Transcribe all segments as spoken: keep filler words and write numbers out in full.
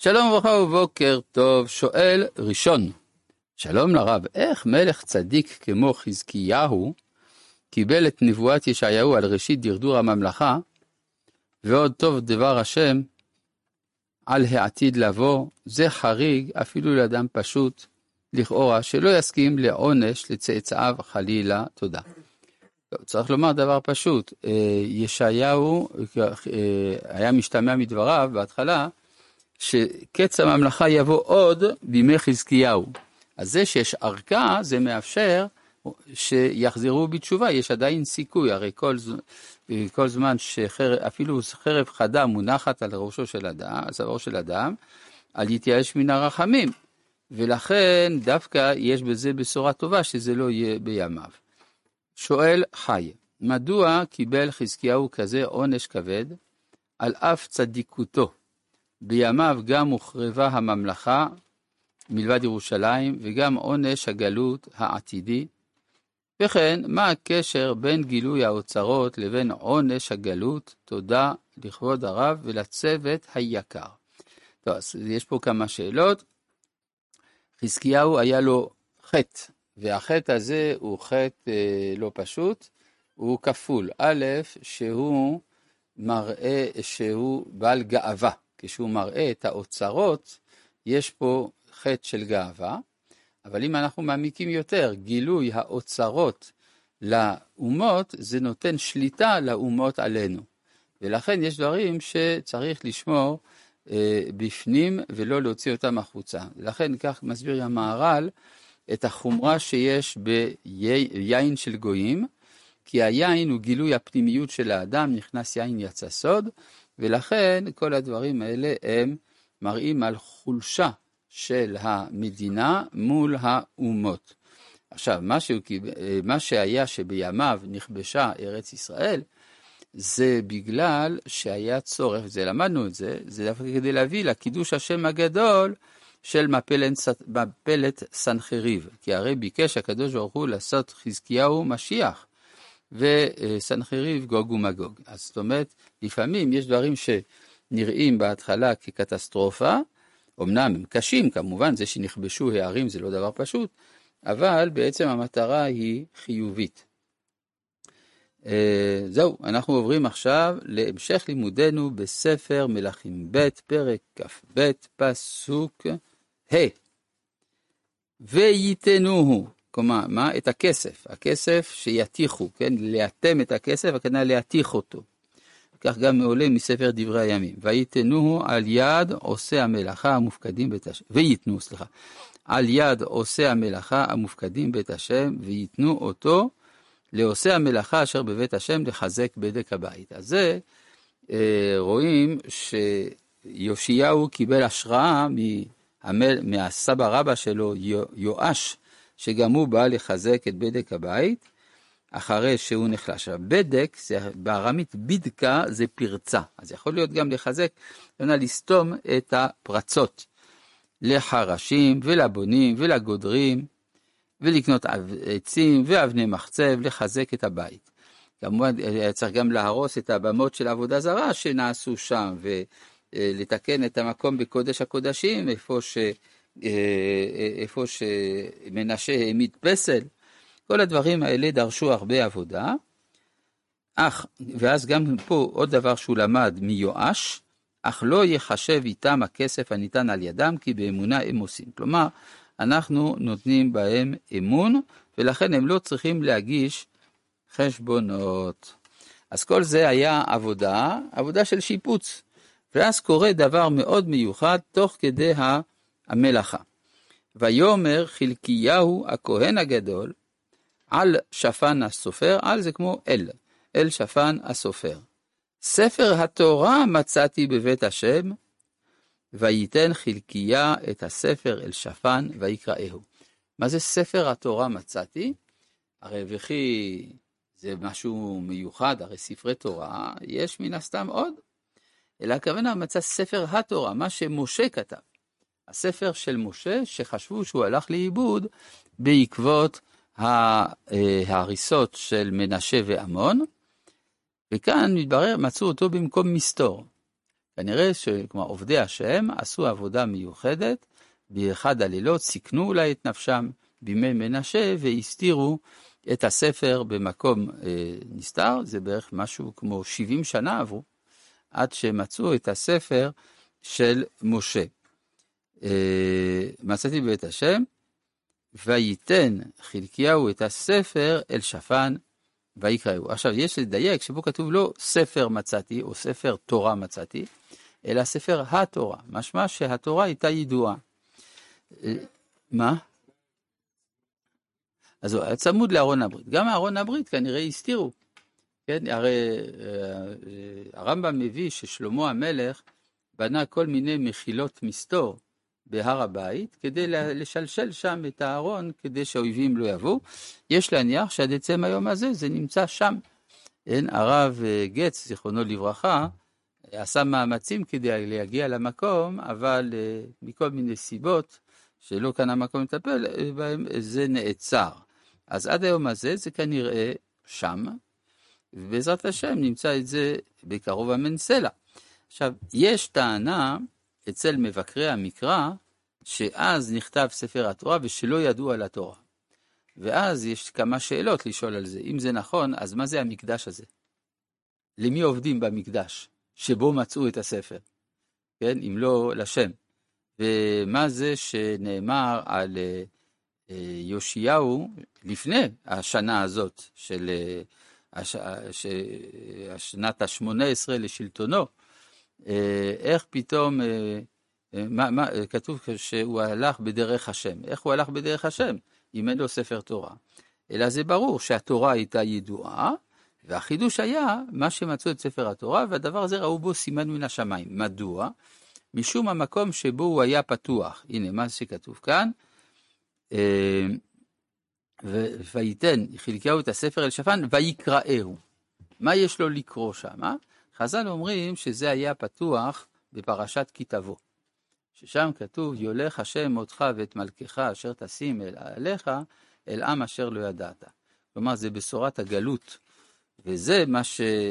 שלום וברכה ובוקר טוב. שואל ראשון, שלום לרב, איך מלך צדיק כמו חזקיהו קיבל את נבואת ישעיהו על ראשית דרדור הממלכה, ועוד טוב דבר השם על העתיד לבוא? זה חריג אפילו לאדם פשוט לכאורה שלא יסכים לעונש לצאצאיו חלילה. תודה. צריך לומר דבר פשוט, ישעיהו היה משתמע מדבריו בהתחלה שקץ הממלכה יבוא עוד בימי חזקיהו. אז זה שיש ארכה זה מאפשר שיחזרו בתשובה, יש עדיין סיכוי, הרי כל, כל זמן שאפילו חרב חדה מונחת על ראשו של אדם, על צווארו של אדם, על יתייאש מן הרחמים, ולכן דווקא יש בזה בשורה טובה שזה לא יהיה בימיו. שואל חי, מדוע קיבל חזקיהו כזה עונש כבד על אף צדיקותו? בימיו גם הוחרבה הממלכה מלבד ירושלים, וגם עונש הגלות העתידי. וכן, מה הקשר בין גילוי האוצרות לבין עונש הגלות? תודה לכבוד הרב ולצוות היקר. טוב, אז יש פה כמה שאלות. חזקיהו היה לו חטא, והחטא הזה הוא חטא אה, לא פשוט, הוא כפול. א', שהוא מראה שהוא בעל גאווה. כשהוא מראה את האוצרות, יש פה חטא של גאווה, אבל אם אנחנו מעמיקים יותר, גילוי האוצרות לאומות, זה נותן שליטה לאומות עלינו. ולכן יש דברים שצריך לשמור אה, בפנים ולא להוציא אותם החוצה. לכן כך מסביר המהר"ל את החומרה שיש ביין של גויים, כי היין הוא גילוי הפנימיות של האדם, נכנס יין יצא סוד, ולכן כל הדברים האלה הם מראים על חולשה של המדינה מול האומות. עכשיו, מה, שהוא, מה שהיה שבימיו נכבשה ארץ ישראל, זה בגלל שהיה צורך, זה למדנו את זה, זה דווקא כדי להביא לקידוש השם הגדול של מפלת, מפלת סנחריב, כי הרי ביקש הקדוש ברוך הוא לעשות חזקיהו משיח, וסנחריב גוג ומגוג. אז זאת אומרת, לפעמים יש דברים שנראים בהתחלה כקטסטרופה, אמנם הם קשים, כמובן, זה שנכבשו הערים זה לא דבר פשוט, אבל בעצם המטרה היא חיובית. זהו, אנחנו עוברים עכשיו להמשך לימודנו בספר מלכים ב' פרק כ"ב פסוק ה'. וייתנוהו, כלומר, מה? את הכסף, הכסף שיתיחו, כן? לאטם את הכסף, הכוונה להתיך אותו. כך גם מעולה מספר דברי הימים. וייתנוהו על יד עושה המלאכה המופקדים בית השם. וייתנו, סליחה. על יד עושה המלאכה המופקדים בית השם, וייתנו אותו לעושה המלאכה אשר בבית השם לחזק בדק הבית. אז זה אה, רואים שיאשיהו קיבל השראה מהמל, מהסבא רבא שלו, יואש, שגם הוא בא לחזק את בדק הבית, אחרי שהוא נחלש. בדק, בארמית בדקה זה פרצה, אז יכול להיות גם לחזק, לסתום את הפרצות, לחרשים ולבונים ולגודרים, ולקנות עצים ואבני מחצב, לחזק את הבית. כמובן צריך גם להרוס את הבמות של עבודה זרה שנעשו שם, ולתקן את המקום בקודש הקודשים, איפה ש... איפה שמנשה העמיד פסל. כל הדברים האלה דרשו הרבה עבודה. אך, ואז גם פה עוד דבר שהוא למד מיואש, אך לא יחשב איתם הכסף הניתן על ידם, כי באמונה הם עושים. כלומר, אנחנו נותנים בהם אמון, ולכן הם לא צריכים להגיש חשבונות. אז כל זה היה עבודה, עבודה של שיפוץ. ואז קורה דבר מאוד מיוחד תוך כדי ה... המלאכה. ויאמר חלקיהו הכהן הגדול על שפן הסופר, על זה כמו אל, אל שפן הסופר. ספר התורה מצאתי בבית השם, וייתן חלקיה את הספר אל שפן ויקראהו. מה זה ספר התורה מצאתי? הרי וכי זה משהו מיוחד, הרי ספרי תורה יש מן הסתם עוד. אלא הכוונה מצא ספר התורה, מה שמשה כתב. הספר של משה שחשבו שהוא הלך לאיבוד בעקבות ההריסות של מנשה ועמון, וכאן מתברר מצאו אותו במקום מסתור. כנראה שכלומר, עובדי השם עשו עבודה מיוחדת, באחד הלילות סיכנו אולי את נפשם בימי מנשה, והסתירו את הספר במקום אה, נסתר, זה בערך משהו כמו שבעים שנה עברו, עד שמצאו את הספר של משה. אה, מצאתי בבית השם, וייתן חלקיהו את הספר אל שפן, ויקראו. עכשיו, יש לדייק שבו כתוב לא ספר מצאתי, או ספר תורה מצאתי, אלא ספר התורה. משמע שהתורה הייתה ידועה. מה? אז הוא צמוד לארון הברית. גם הארון הברית כנראה הסתירו. כן? הרי הרמב"ם מביא ששלמה המלך בנה כל מיני מחילות מסתור בהר הבית, כדי לשלשל שם את הארון, כדי שהאויבים לא יבואו. יש להניח שעד עצם היום הזה זה נמצא שם. אין, הרב גץ, זיכרונו לברכה, עשה מאמצים כדי להגיע למקום, אבל מכל מיני סיבות שלא כאן המקום לטפל בהם, זה נעצר. אז עד היום הזה זה כנראה שם, ובעזרת השם נמצא את זה בקרוב המנסלה. עכשיו, יש טענה אצל מבקרי המקרא, שאז נכתב ספר התורה ושלא ידעו על התורה. ואז יש כמה שאלות לשאול על זה. אם זה נכון, אז מה זה המקדש הזה? למי עובדים במקדש שבו מצאו את הספר? כן, אם לא לשם. ומה זה שנאמר על יאשיהו לפני השנה הזאת של הש... השנת ה-שמונה עשרה לשלטונו, איך פתאום, מה, מה, כתוב שהוא הלך בדרך השם. איך הוא הלך בדרך השם? אם אין לו ספר תורה. אלא זה ברור שהתורה הייתה ידועה, והחידוש היה מה שמצאו את ספר התורה, והדבר הזה ראו בו סימן מן השמיים. מדוע? משום המקום שבו הוא היה פתוח. הנה מה שכתוב כאן, וייתן חלקיהו את הספר אל שפן ויקראהו. מה יש לו לקרוא שם? חז"ל אומרים שזה היה פתוח בפרשת כי תבוא, ששם כתוב יולך השם אותך ואת מלכך אשר תשים אל עליך אל עם אשר לא ידעת. כלומר זה בשורת הגלות, וזה מה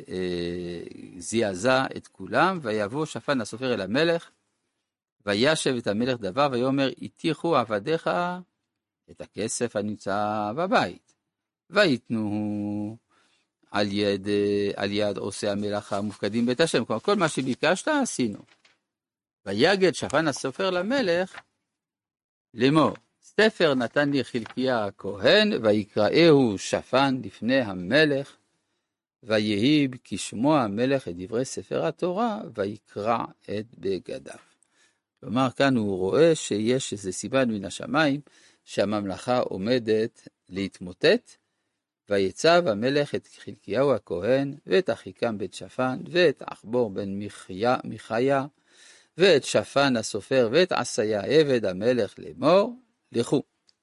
שזעזע את כולם. ויבוא שפן הסופר אל המלך וישב את המלך דבר ויאמר הטיחו עבדיך את הכסף הנמצא בבית, ויתנו על יד, על יד עושי המלאכה המופקדים בית השם. כלומר, כל מה שביקשת עשינו. ויגד שפן הסופר למלך לאמור, ספר נתן לי חלקיה הכהן, ויקראהו שפן לפני המלך, ויהי כשמוע המלך את דברי ספר התורה, ויקרא את בגדיו. כלומר, כאן הוא רואה שיש איזה סימן מן השמיים, שהממלכה עומדת להתמוטט, ויצב המלך את חלקיהו הכהן, ואת אחיקם בית שפן, ואת אחבור בן מיכיה, מיכיה, ואת שפן הסופר, ואת עשיה עבד המלך לאמור, לכו.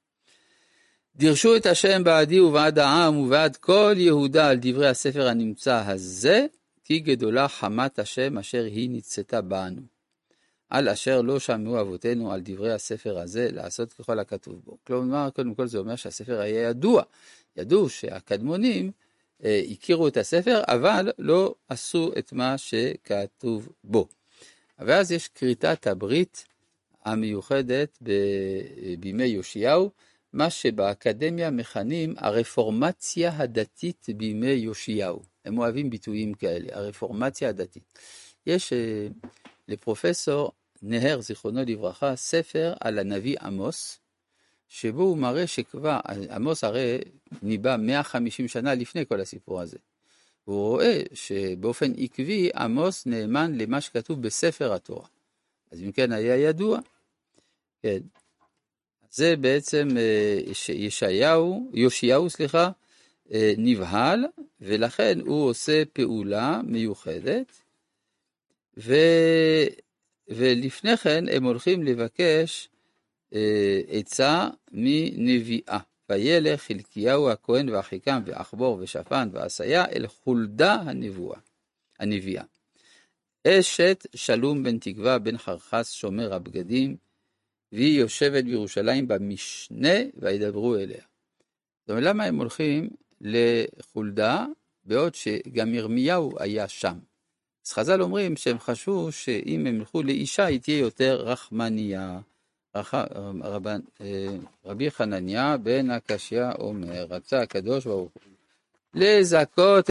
דרשו את השם בעדי ובעד העם ובעד כל יהודה על דברי הספר הנמצא הזה, כי גדולה חמת השם אשר היא נצתה בנו. על אשר לא שמעו אבותינו על דברי הספר הזה, לעשות ככל הכתוב בו. כלומר, קודם כל זה אומר שהספר היה ידוע. ידעו שהקדמונים אה, הכירו את הספר, אבל לא עשו את מה שכתוב בו. ואז יש כריתת הברית המיוחדת ב- בימי יאשיהו, מה שבאקדמיה מכנים הרפורמציה הדתית בימי יאשיהו. הם אוהבים ביטויים כאלה, הרפורמציה הדתית. יש אה, לפרופסור נהר, זיכרונו לברכה, ספר על הנביא עמוס, שבו הוא מראה שכבר, עמוס הרי ניבא מאה וחמישים שנה לפני כל הסיפור הזה. הוא רואה שבאופן עקבי עמוס נאמן למה שכתוב בספר התורה. אז אם כן היה ידוע. כן. זה בעצם ישעיהו, יאשיהו, סליחה, נבהל, ולכן הוא עושה פעולה מיוחדת, ו... ולפני כן הם הולכים לבקש עצה מנביאה. וילך חלקיהו הכהן ואחיקם ואחבור ושפן ועשיה אל חולדה הנבואה, הנביאה. אשת שלום בן תקווה בן חרחס שומר הבגדים, והיא יושבת בירושלים במשנה וידברו אליה. זאת אומרת, למה הם הולכים לחולדה, בעוד שגם ירמיהו היה שם? אז חז"ל אומרים שהם חשבו שאם הם ילכו לאישה היא תהיה יותר רחמניה. רח... רב... רבי חנניה בן הקשיא אומר, רצה הקדוש ברוך הוא לזכות